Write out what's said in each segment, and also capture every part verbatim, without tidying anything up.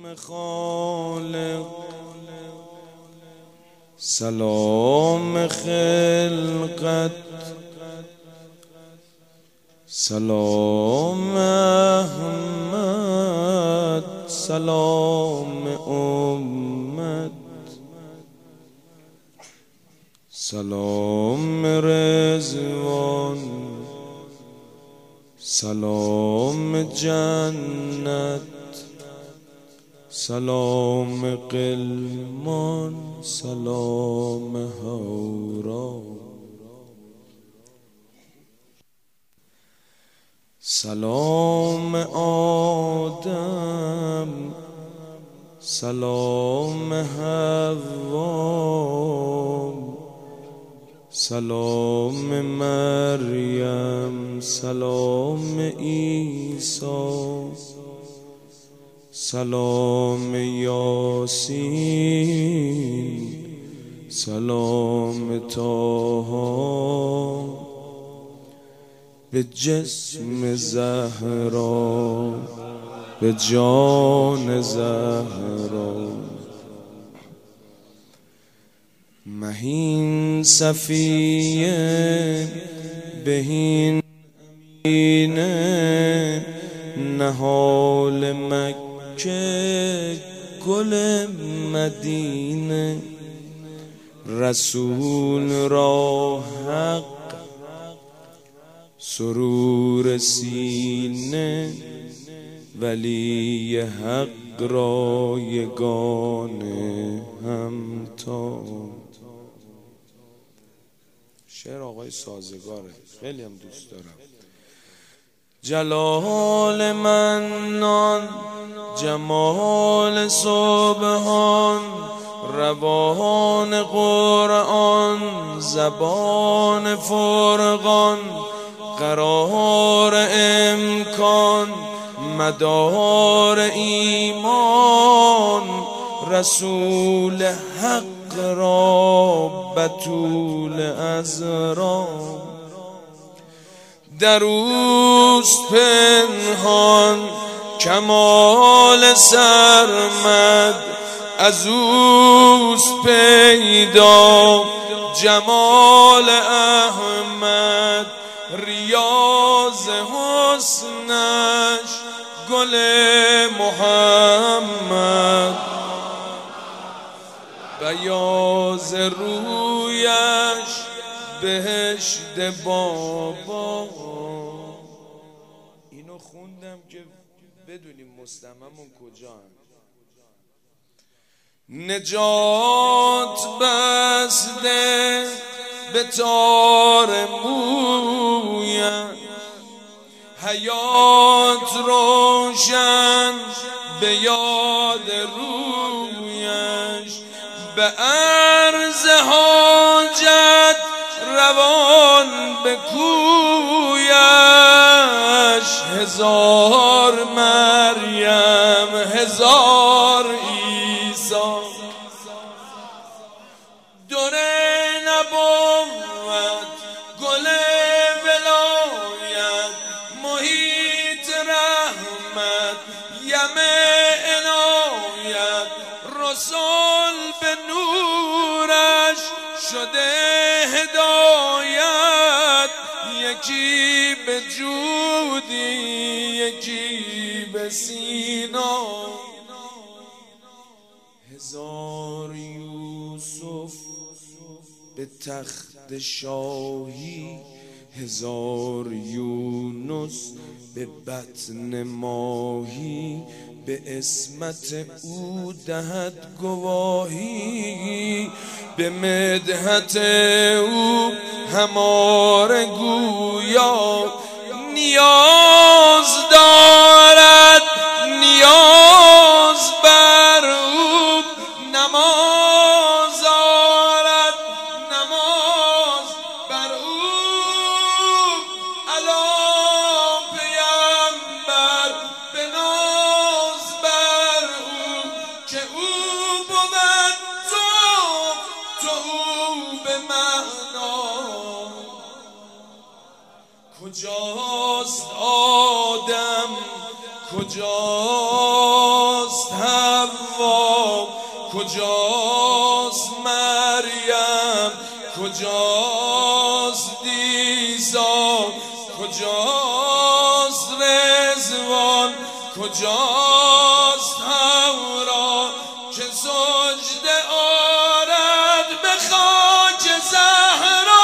خالق، سلام خلقت، سلام احمد، سلام امت، سلام رضوان، سلام جنت، سلام قلمان، سلام هورا، سلام آدم، سلام حوا، سلام مریم، سلام عیسی، سلام یاسین، سلام طه، به جسم زهرا، به جان زهرا، مهین صفیه، بهین امینه، نهال مکه، گل مدینه، رسول را حق، سرور سینه، ولی حق را یگانه همتا. شعر آقای سازگاره، خیلی هم دوست دارم. جلال منان، جمال سبحان، روان قرآن، زبان فرقان، قرار امکان، مدار ایمان، رسول حق را بتول عذرا، در اوست پنهان کمال سرمد، از اوست پیدا جمال احمد، ریاض حسنش گل محمد، بیاض رویش بهشت بابا. اینو خوندم که بدونیم مستممون کجا هم. نجات بسته به تار مویم، حیات روشن به یاد رویش، به عرض حاجت روان به کویش، هزار مریم هزار عیسی، در نبوت گل ولایت، محیط رحمت یم عنایت، رسول به نورش شده هدایت، یکی به جودی یکی به سینا، هزار یوسف به تخت شاهی، هزار یونس به بطن ماهی، به عصمت او دهد گواهی، به مدحت او هماره گویا، نیاز دارد نیاز بر او، نماز آرد نماز بر او، علا پیمبر به ناز بر او، که او بود تو تو او به معنا. کجاست آدم کجاست حوا، کجاست مریم، کجاست دیسا، کجاست رضوان، کجاست هورا که سجده آرد به خاک زهرا.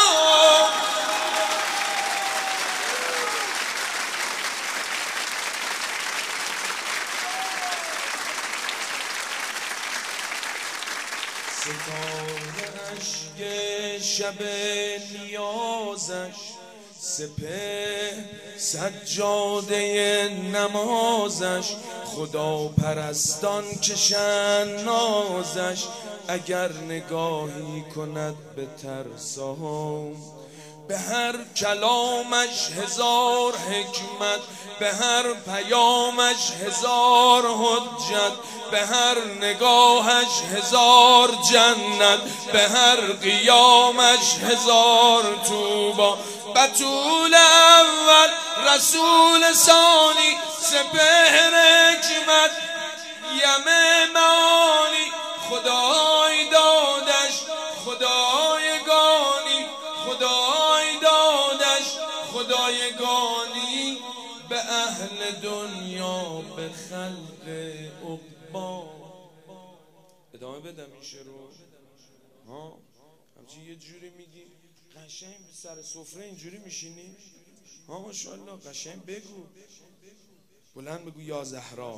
ستاره اشک شب نیازش، سپه سجاده نمازش، خدا پرستان کشن نازش. اگر نگاهی کند به ترسام، به هر کلامش هزار حکمت، به هر پیامش هزار حجت، به هر نگاهش هزار جنت، به هر قیامش هزار توبا. بتول اول رسول ثانی، سپهر حکمت یم معانی. خدای دادش خدایگانی، خدای دادش خدایگانی، به اهل دنیا به خلق عقبا. ادامه بدم این شعرو؟ ها همچی یه جوری میگی قشنگ سر سفره اینجوری میشینی؟ ها ماشاءالله قشنگ بگو، بلند بگو یا زهرا.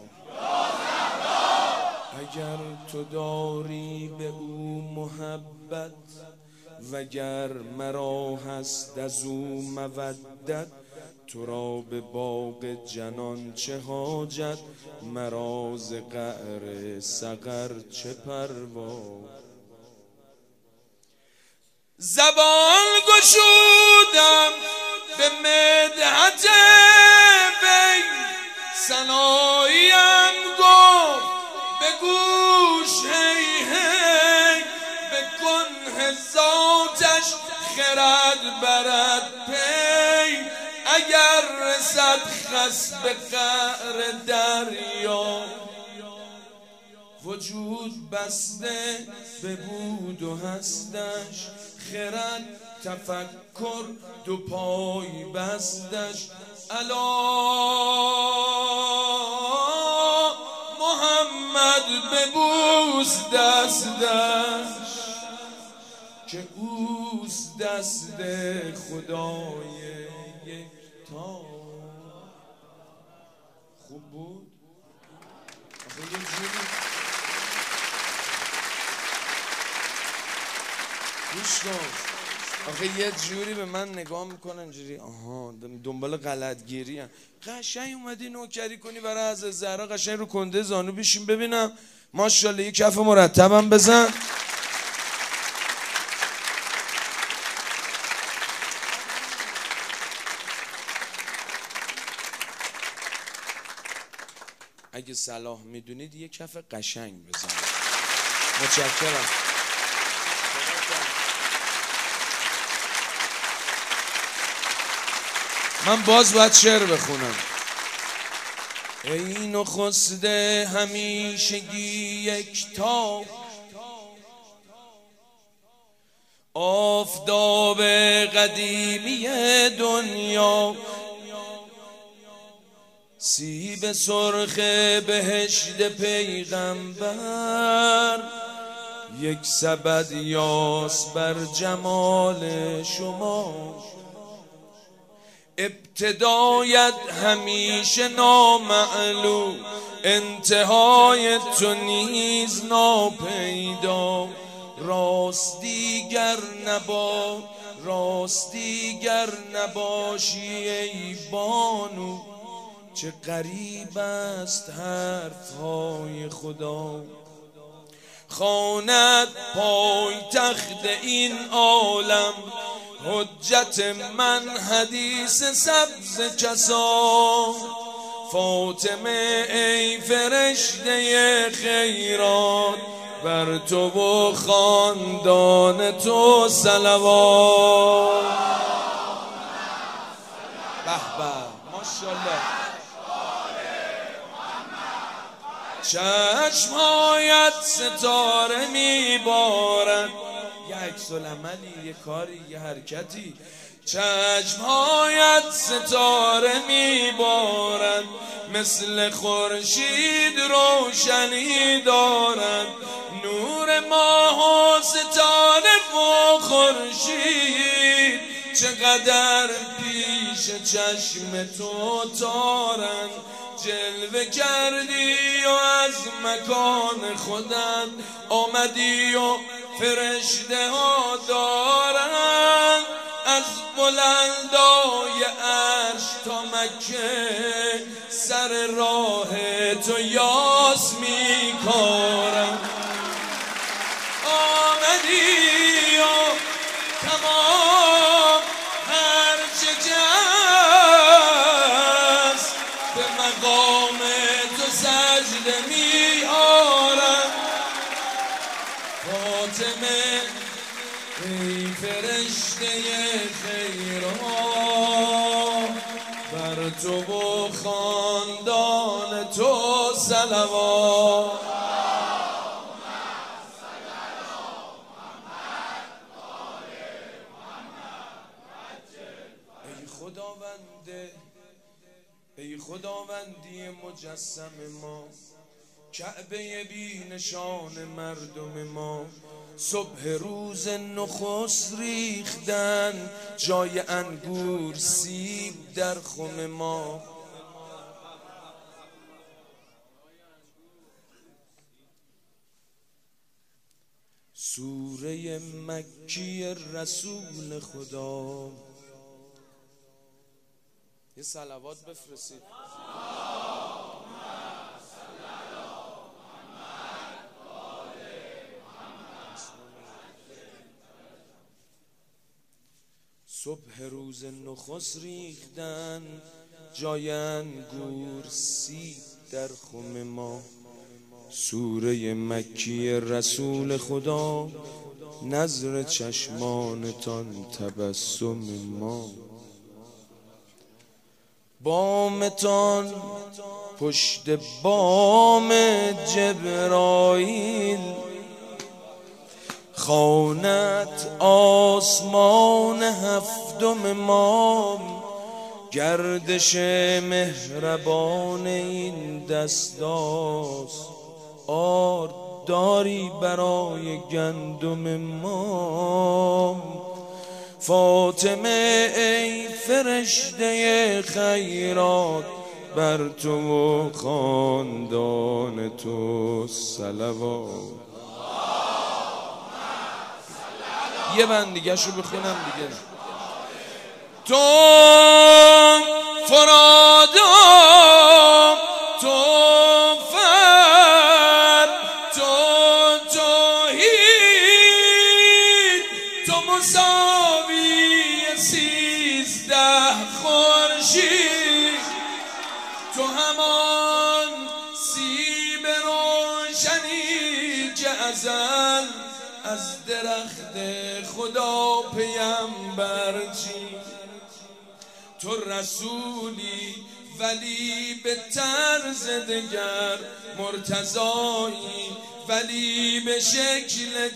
اگر تو داری به او محبت، وگر مرا هست از او مودت، تو را به باغ جنان چه حاجت، مرا ز قعر سقر چه پروا. زبان گشودم به مدحت وی، ثناییم گفت به گوش هی هی، به کنه ذاتش خرد برد پی. اگر رسد خس به قعر دریا، وجود بسته به بود و هستش، خرد تفکر دو پای بستش. الا محمد ببوس دستش، که اوست دست خدای یکتا. خوب بود؟ آخه یه جوری گوش کن، آخه یه جوری به من نگاه میکنن اینجوری، آها دنبال غلطگیری هم. قشنگ اومدی نوکری کنی برای حضرت زهرا، قشنگ رو کنده زانو بشین ببینم. ماشاءالله یه کف مرتبم بزن. اگه صلاح میدونید یه کف قشنگ بزن. متشکرم. من باز باید شعر بخونم. ای نخست همیشگی یکتا، آفتاب قدیمی دنیا، سیب سرخ بهشت پیغمبر، یک سبد یاس بر جمال شما. ابتدایت همیشه نامعلوم، انتهای تو نیز ناپیدا. راستی گر نبا راستی گر نباشی ای بانو، چه غریب است حرفهای خدا. خواند پای تخت این عالم، حجت من حدیث سبز کسا. فاطمه ای فرشته خیرات، بر تو و خاندان تو صلوات. به به ماشاءالله. چشمهایت ستاره میبارد، یه عکس العملی، یه کاری، یه حرکتی. چشمهایت ستاره میبارد، مثل خورشید روشنی دارد. نور ماه و ستاره و خورشید چقدر پیش چشم تو تارند. جلوه کردی و از مکان خودت آمدی و فرشته ها دارند. از بلندای عرش تا مکه سر راه تو یاس میکارند. آمدی و تمام هر چه جست به مقام تو سجده میارم. فاطمه ای فرشته خیرها، بر تو و خاندان تو صلوات. ای خداونده، ای خداوندی مجسم ما، کعبه بی نشان مردم ما. صبح روز نخست ریختن جای انگور سیب در خم ما. سوره مکی رسول خدا. یه صلوات بفرستید. صبح روز نخست ریختن جای انگور سیب در خم ما. سوره مکی رسول خدا، نظر چشمانتان تبسم ما. بامتان پشت بام جبرائیل، خانت آسمان هفتم ما. گردش مهربان این دستاست، آرد داری برای گندم ما. فاطمه ای فرشته خیرات، بر تو و خاندان تو صلوات. یه بند دیگه شو بخونم دیگه. تو فرادا، تو فرد، تو توحید، تو مساوی سیزده خورشید. تو همان سیب روشنی که ازل از درخت خدا پیامبر چید. تو رسولی ولی به طرز دگر، مرتضایی ولی به شکل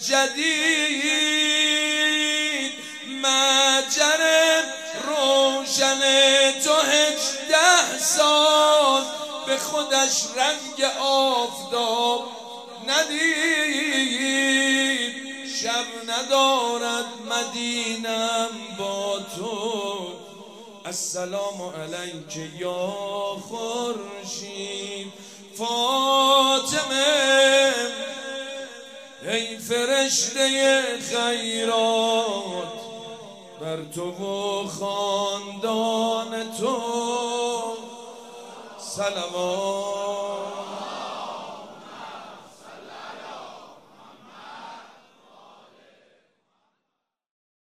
جدید. مجر روشن تو هجده سال به خودش رنگ آفتاب ندید. شب ندارد مدینم با تو. السلام علیک یا خورشید. فاطمه ای فرشته خیرات، بر تو و خاندان تو صلوات.